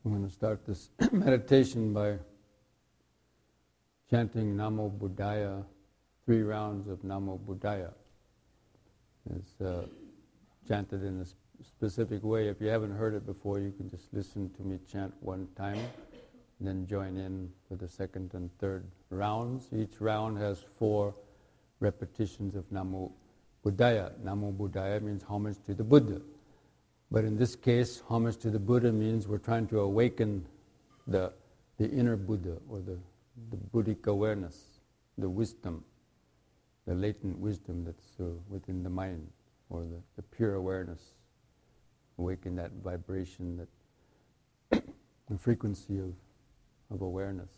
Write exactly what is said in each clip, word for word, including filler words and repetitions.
I'm going to start this meditation by chanting Namo Buddhaya, three rounds of Namo Buddhaya. It's uh, chanted in a sp- specific way. If you haven't heard it before, you can just listen to me chant one time, and then join in for the second and third rounds. Each round has four repetitions of Namo Buddhaya. Namo Buddhaya means homage to the Buddha. But in this case, homage to the Buddha means we're trying to awaken the the inner Buddha, or the, the Buddhic awareness, the wisdom, the latent wisdom that's uh, within the mind, or the, the pure awareness. Awaken that vibration, that the frequency of, of awareness.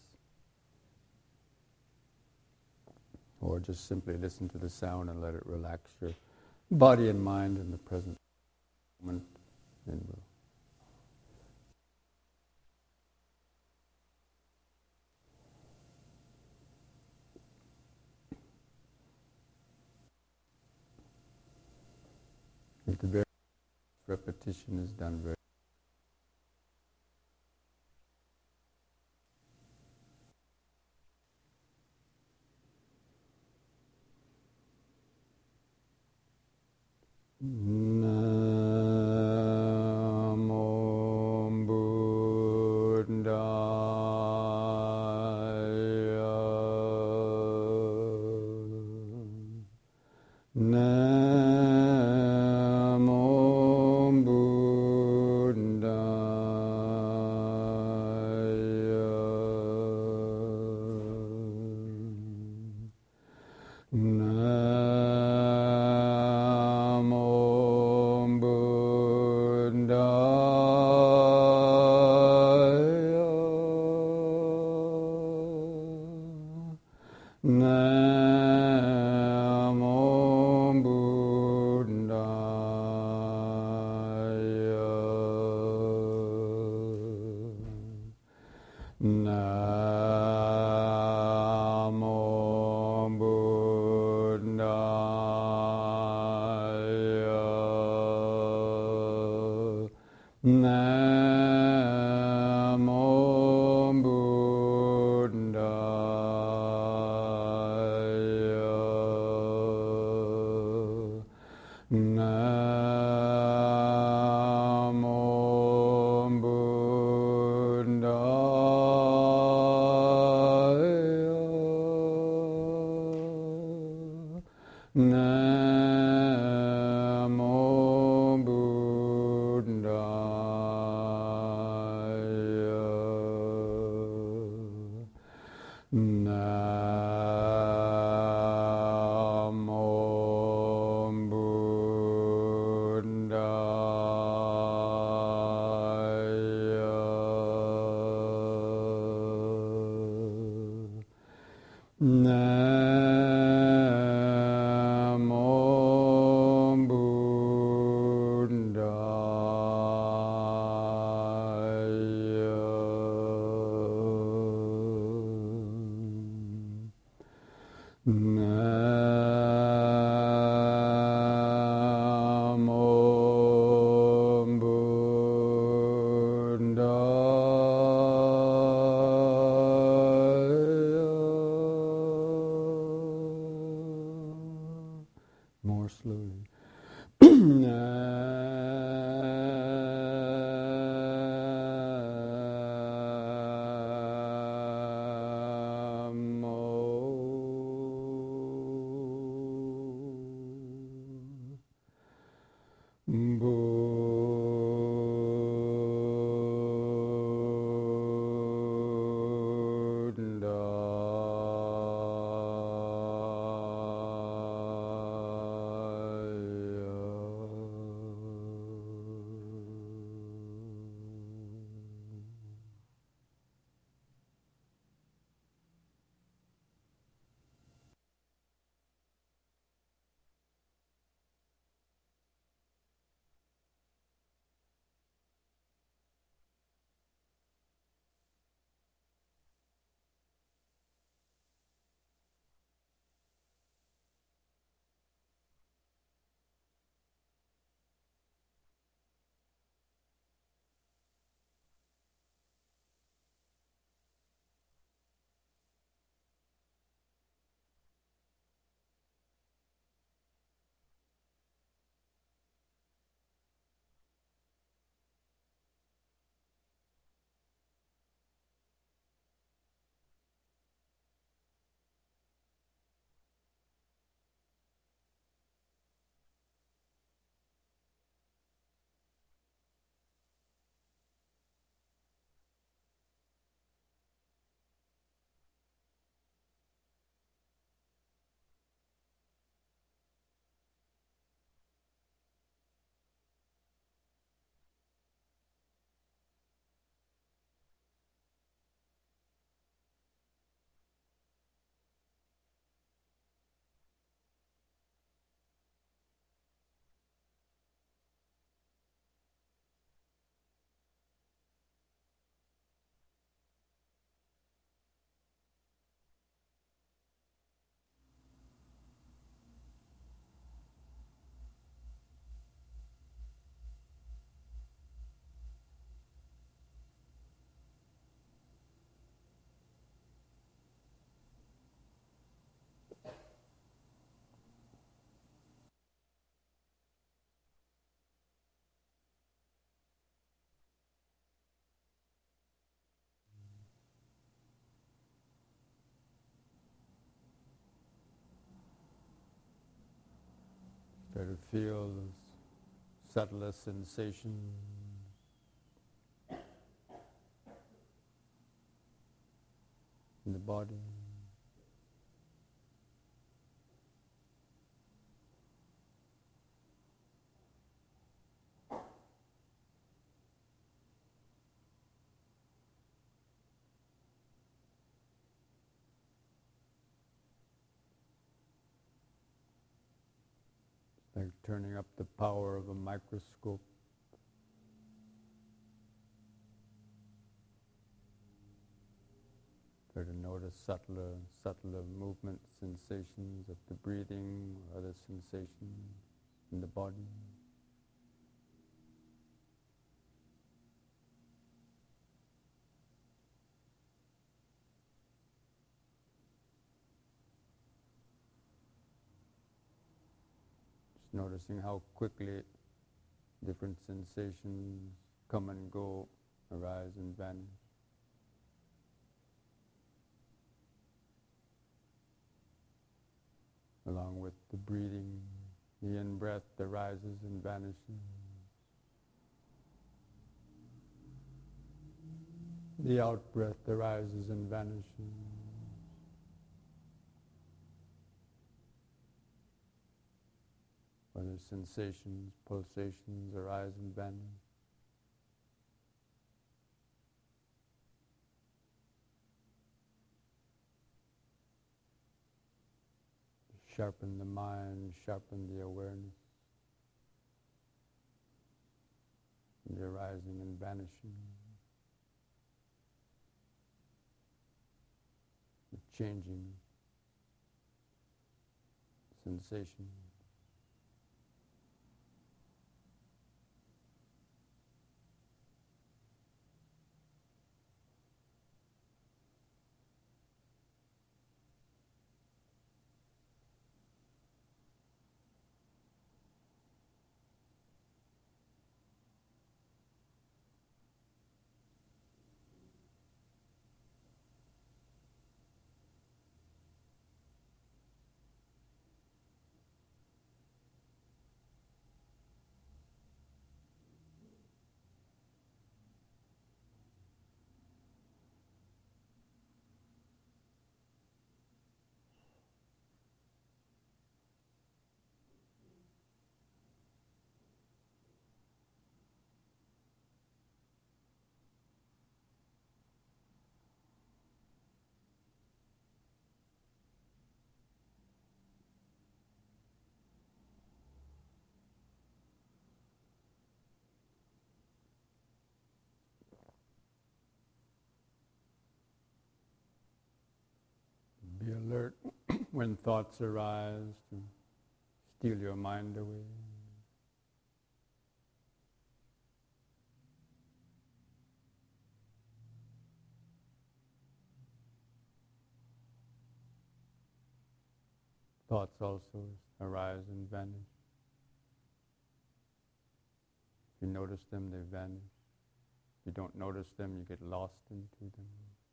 Or just simply listen to the sound and let it relax your body and mind in the present moment. Then we'll if the very repetition is done very more slowly. feel those subtler sensations in the body. Like turning up the power of a microscope. Try to notice subtler, subtler movement, sensations of the breathing, or other sensations in the body. Noticing how quickly different sensations come and go, arise and vanish. Along with the breathing, the in-breath arises and vanishes. The out-breath arises and vanishes. Whether sensations, pulsations arise and vanish. Sharpen the mind, sharpen the awareness. The arising and vanishing. The changing sensation. Be alert when thoughts arise to steal your mind away. Thoughts also arise and vanish. If you notice them, they vanish. If you don't notice them, you get lost into them.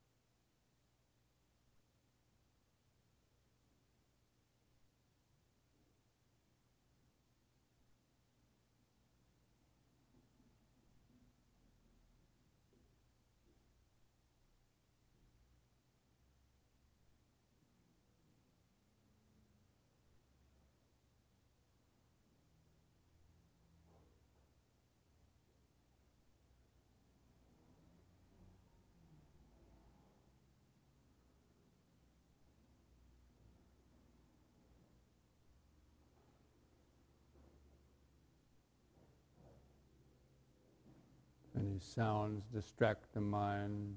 Any sounds distract the mind.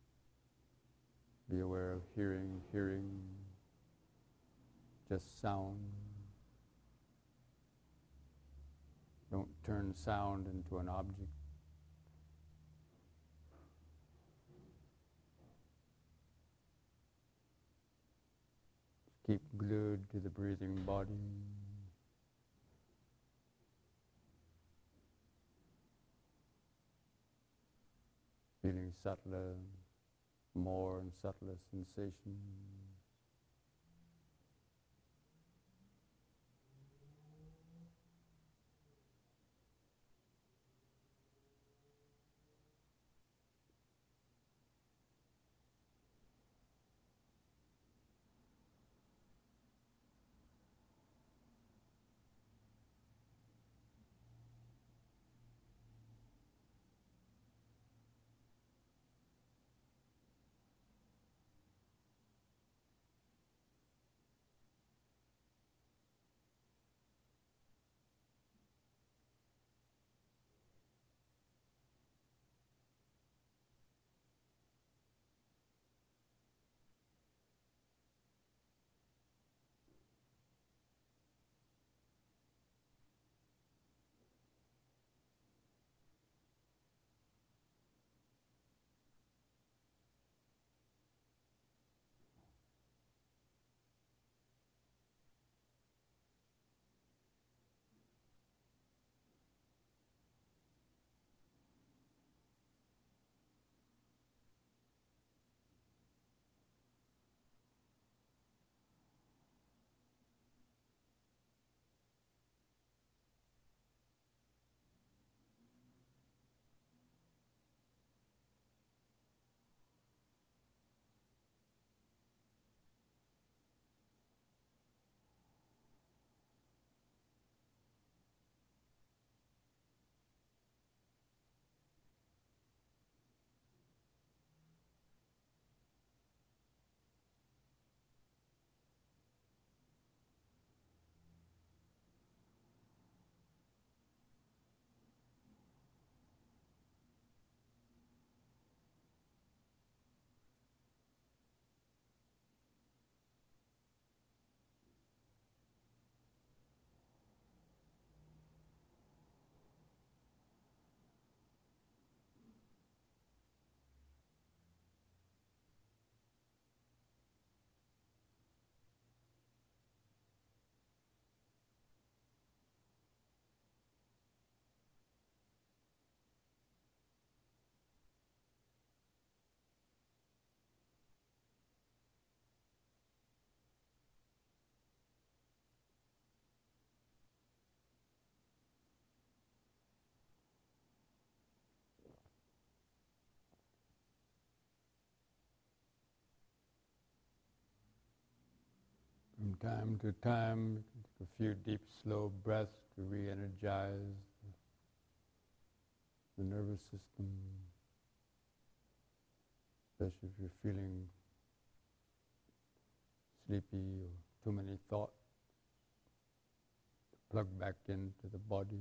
Be aware of hearing, hearing, just sound. Don't turn sound into an object. Keep glued to the breathing body. Feeling subtler, more and subtler sensations. From time to time, you can take a few deep, slow breaths to re-energize the nervous system, especially if you're feeling sleepy or too many thoughts. Plug back into the body.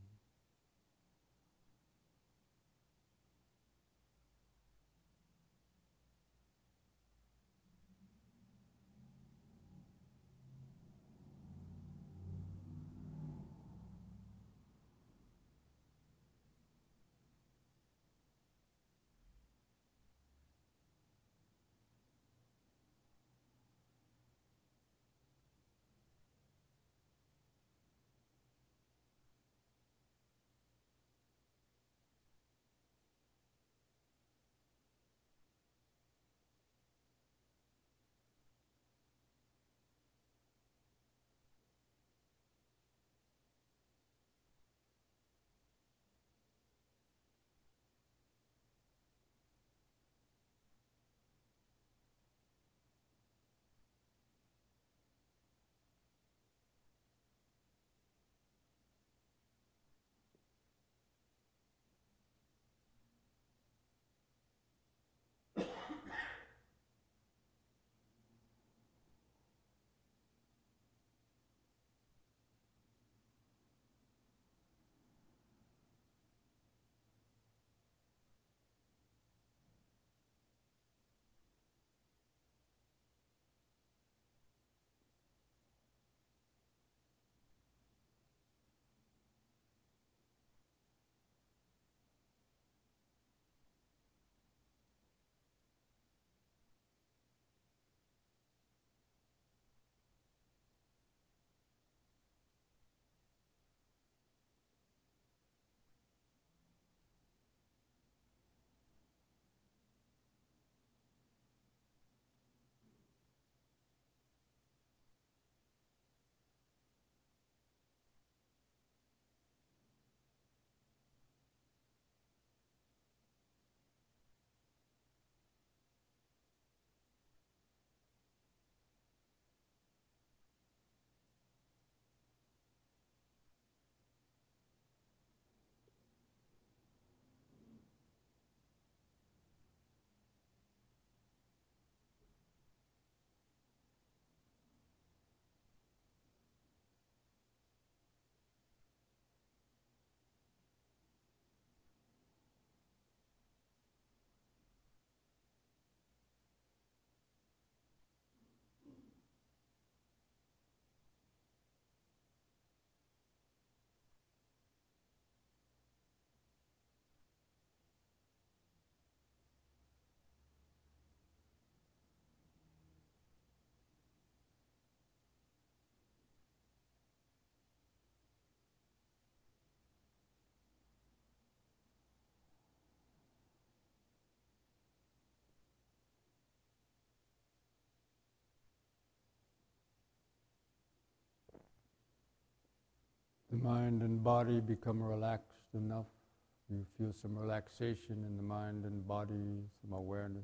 The mind and body become relaxed enough. You feel some relaxation in the mind and body, some awareness.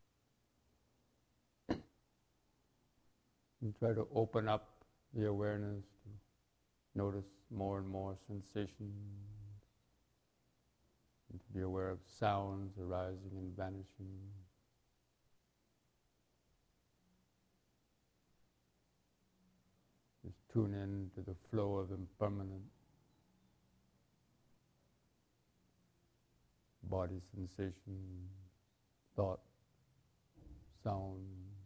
And try to open up the awareness to notice more and more sensations, and to be aware of sounds arising and vanishing. Just tune in to the flow of impermanent body sensation, thought, sound.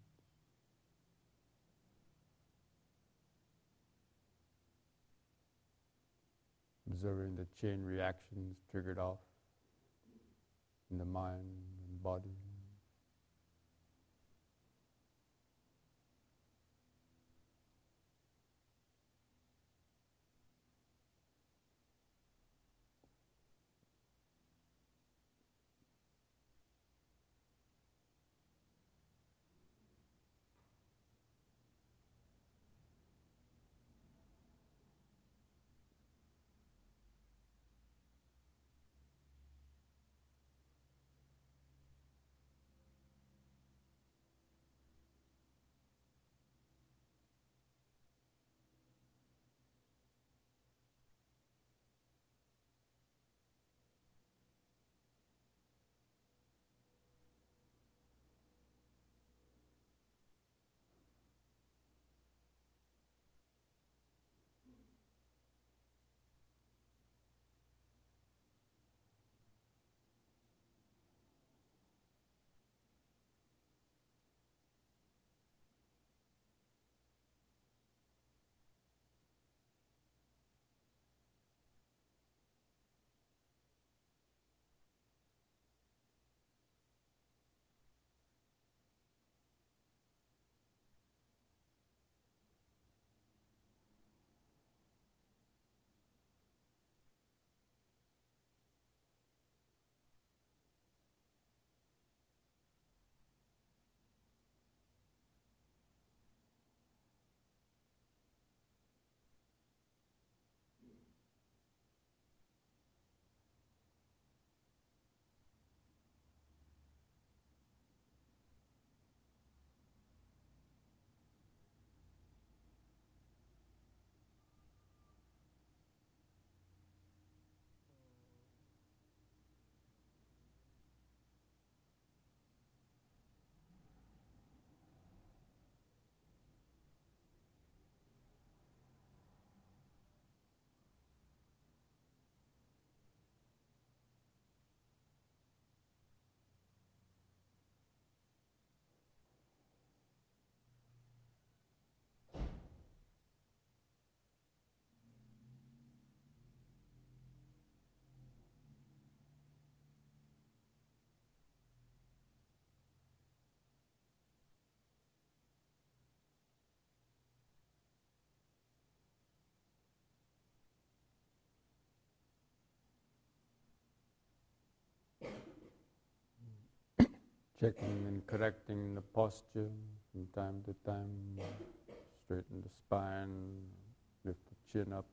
Observing the chain reactions triggered off in the mind and body. checking and correcting the posture from time to time, straighten the spine, lift the chin up.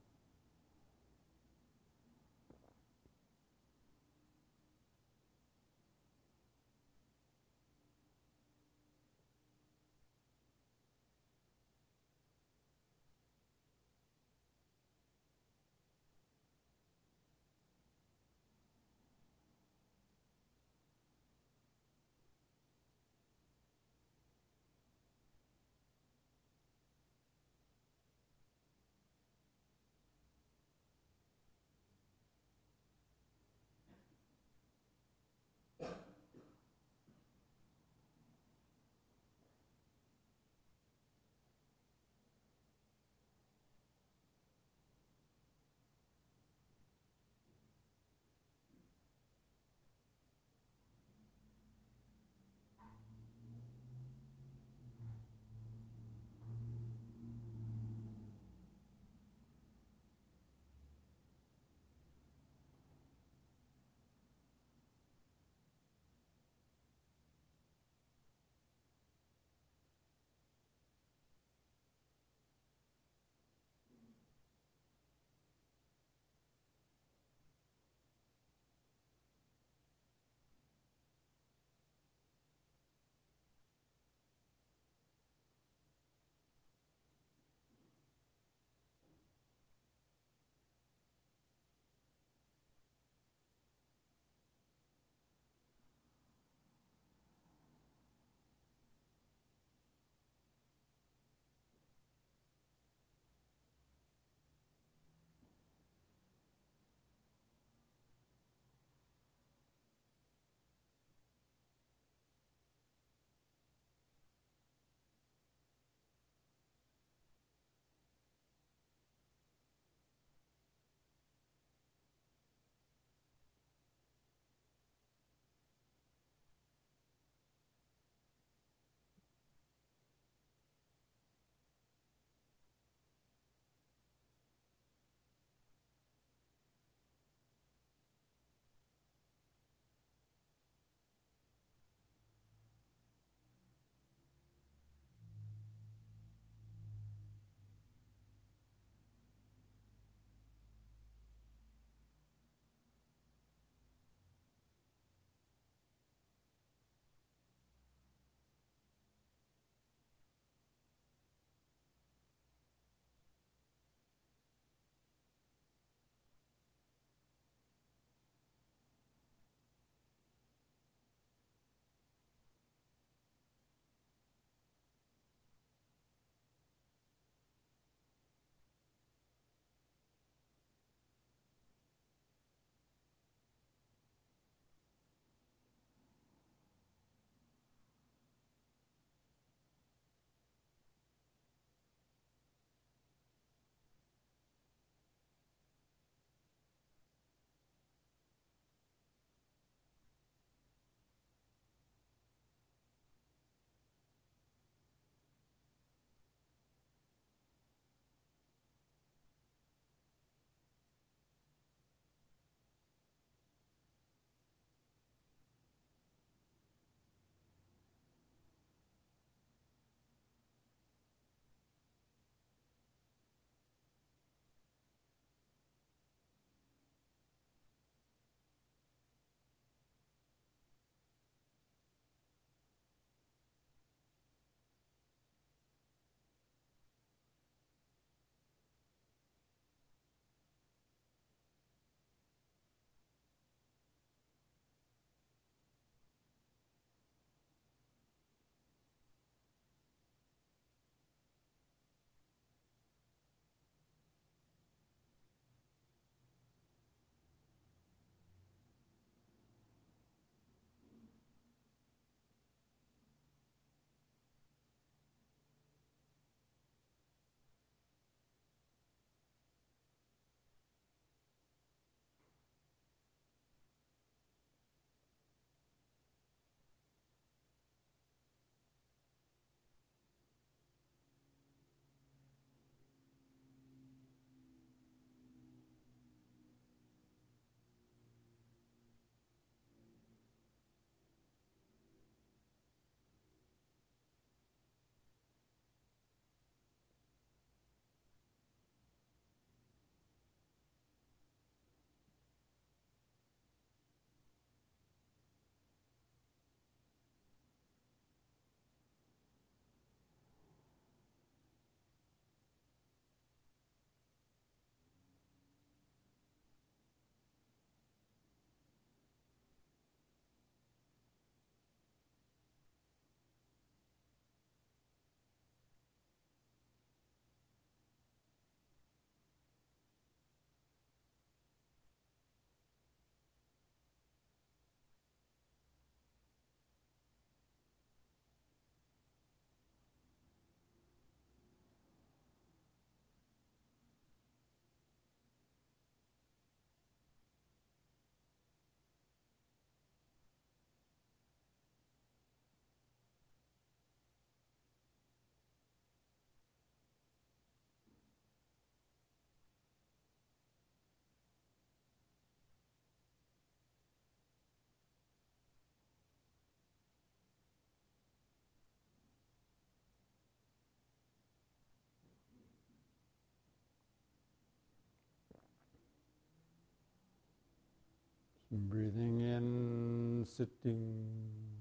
Breathing in, sitting.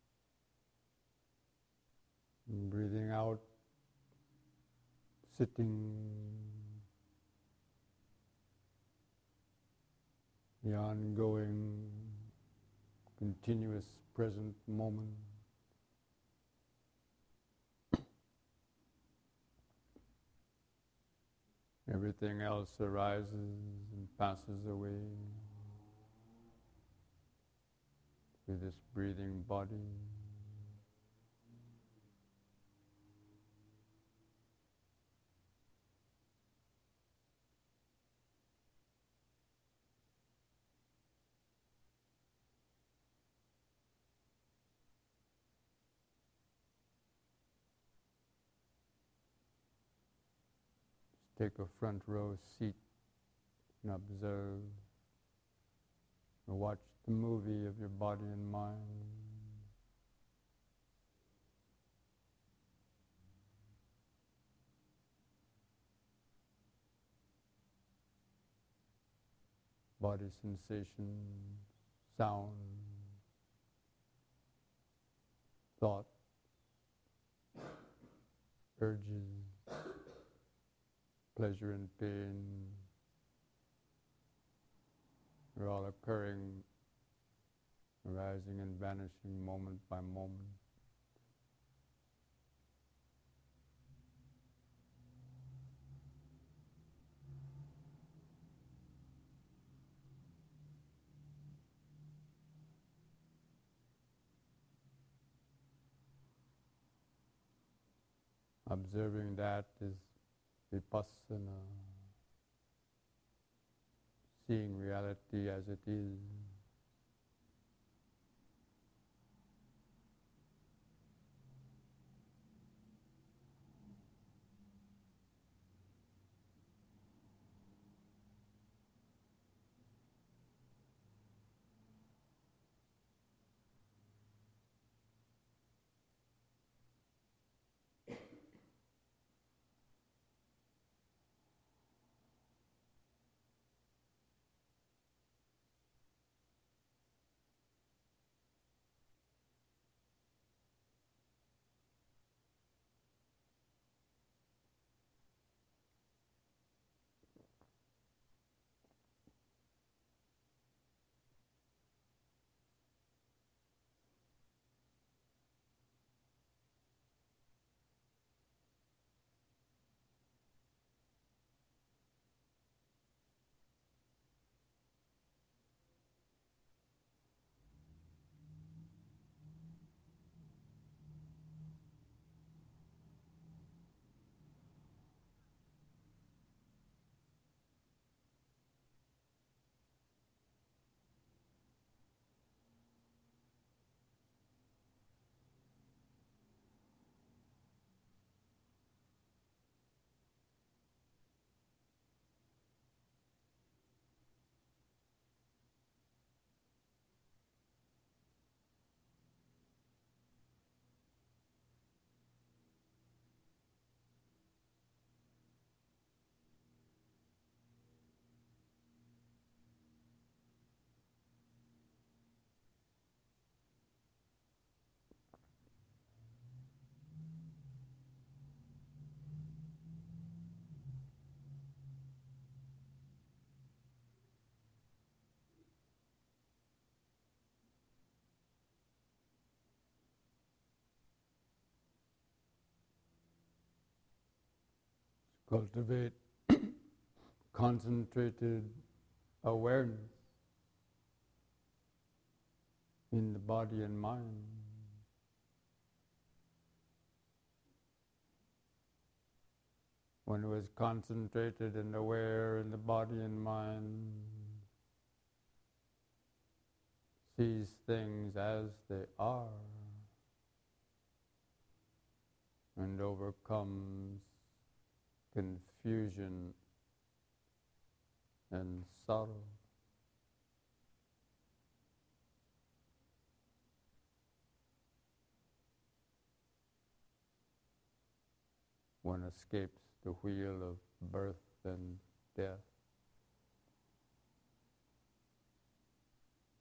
Breathing out, sitting. The ongoing, continuous present moment. Everything else arises and passes away with this breathing body. Take a front row seat and observe or watch the movie of your body and mind. Body sensations, sound, thought, urges, pleasure and pain are all occurring, arising and vanishing moment by moment. Observing that is vipassana, seeing reality as it is. Cultivate concentrated awareness in the body and mind. When it was concentrated and aware in the body and mind, sees things as they are and overcomes confusion and sorrow. One escapes the wheel of birth and death.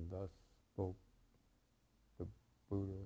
And thus spoke the Buddha.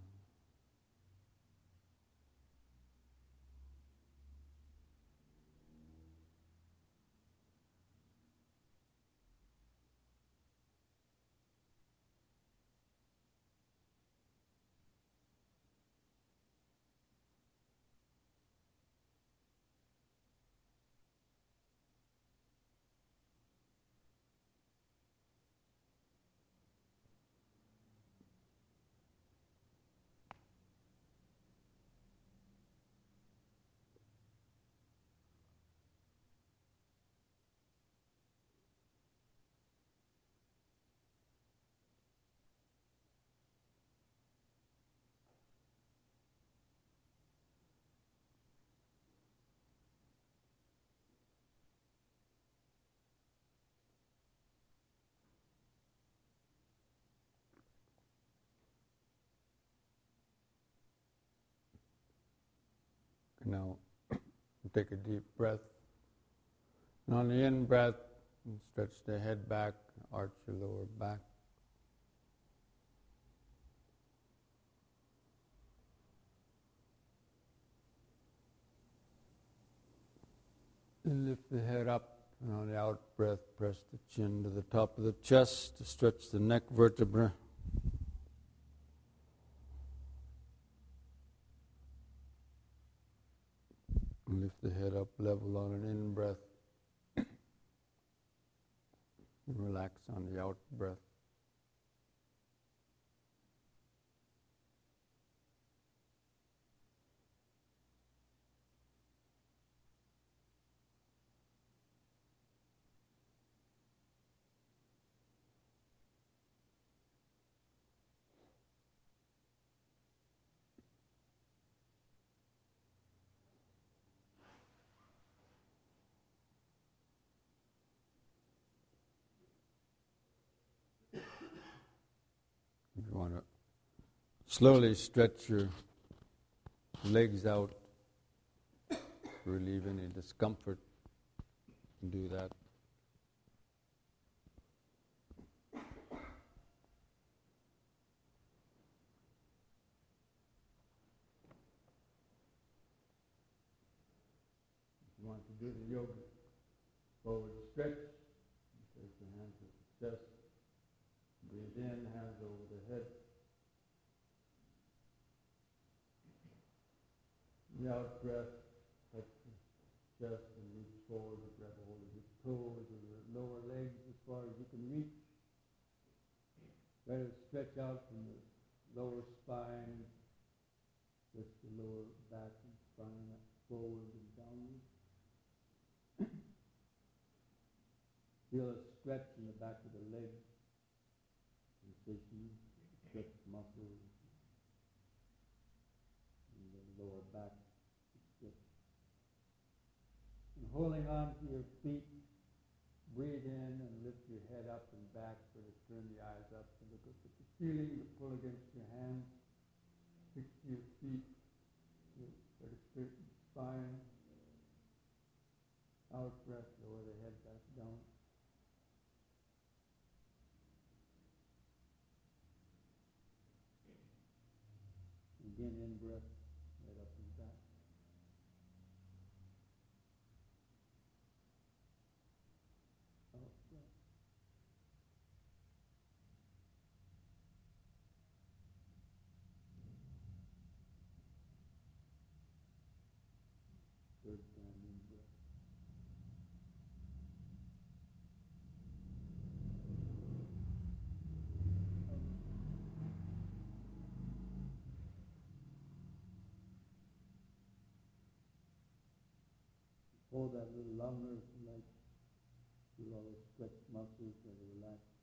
Now, take a deep breath. And on the in-breath, stretch the head back, arch your lower back. And lift the head up, and on the out-breath, press the chin to the top of the chest to stretch the neck vertebra. Lift the head up level on an in-breath. And relax on the out-breath. If you want to slowly stretch your legs out, relieve any discomfort, do that. If you want to do the yoga forward stretch, place the hands at the chest. Breathe in, hands over the head. The out breath, touch the chest and reach forward to grab a hold of your toes or your lower legs as far as you can reach. Try to stretch out from the lower spine, lift the lower back and spine up forward and downward. Feel a stretch in the back of the leg. Sensation, stretch muscles, and the lower back stretch. And holding on to your feet, breathe in and lift your head up and back, sort of turn the eyes up and look up at the ceiling, to pull against your hands, fix your feet, sort of straighten the spine, out breath, lower the head back down. Again, in breath, right up and back. Out breath. Third time in breath. Hold that a little longer if you like. Feel all the stretched muscles that are relaxed.